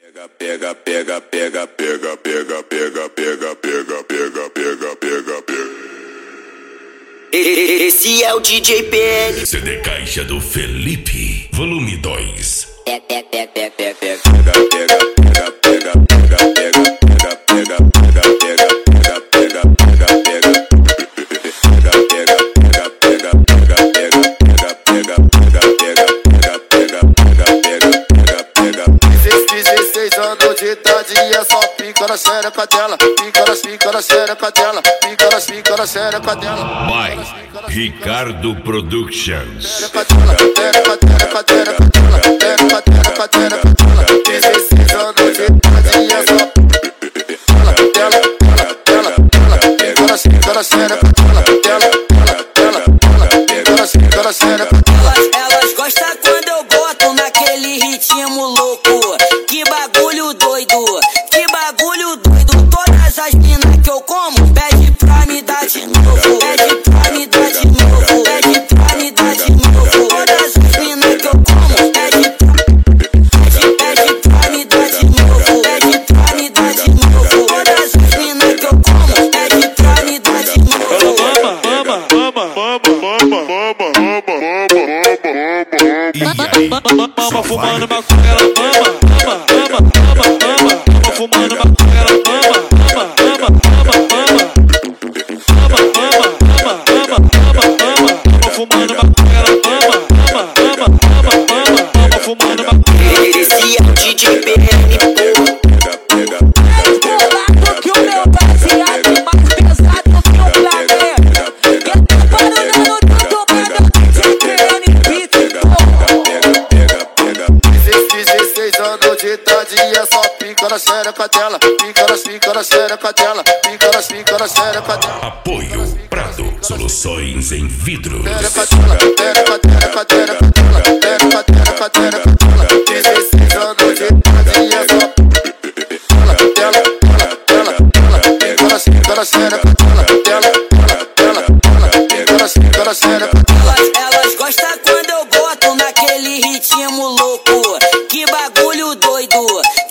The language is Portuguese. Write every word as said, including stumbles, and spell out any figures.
Pega, pega, pega, pega, pega, pega, pega, pega, pega, pega, pega, pega, pega. Esse é o D J P N. C D Caixa do Felipe, volume dois. Pega, pega, pega, pega, pega. Pega, pega, pega, pega, pega, pega, pega, pega, pega, pega, pega, pega, pega. dezesseis anos de idade e é só pica na xereca dela. Pica na, pica na xereca dela. Pica na, pica na xereca dela. Vai, Ricardo Productions. dezesseis anos de idade e é só dela, dela, dela, dela. Pica na, pica na xereca dela. Dela, dela, dela, dela. Pica na, pica na xereca dela. Elas gostam quando eu boto naquele ritmo louco. Que bagulho doido, que bagulho doido. Todas as minas que eu como pede pra me dar de novo. Pede pra me dar de novo. Pede pra me dar de novo. Todas as minas que eu como pede pra, pede, pede pra me dar de novo. Pede pra me dar de novo. Todas as minas que eu como pede pra me dar de novo. Mama, mama, mama, mama, mama fumando maconha, ela mama, mama, mama, mama, mama, mama fumando maconha, ela mama, mama, mama, mama, mama, mama, mama, mama, mama, mama, mama fumando maconha, ela mama, mama, mama, mama, mama, mama fumando maconha. Esse é o D J P N, porra. Bolado que o meu baseado mais pesado que o planeta. Eu tô barulhando tudo pra meu D J P N beat, dezesseis anos de idade e é só pica na xereca dela. Pica na, pica na xereca dela. Pica na, pica na xereca dela. Apoio Prado Soluções em Vidros. Xereca dela, xereca, xereca, xereca dela. Xereca, xereca, xereca dela. dezesseis anos de idade e é só dela, dela, dela, dela, dela. Pica na, pica na xereca dela. Dela, dela, dela, dela. Pica na, pica na xereca dela. Elas, elas gostam quando eu boto naquele ritmo louco. Que bagulho doido,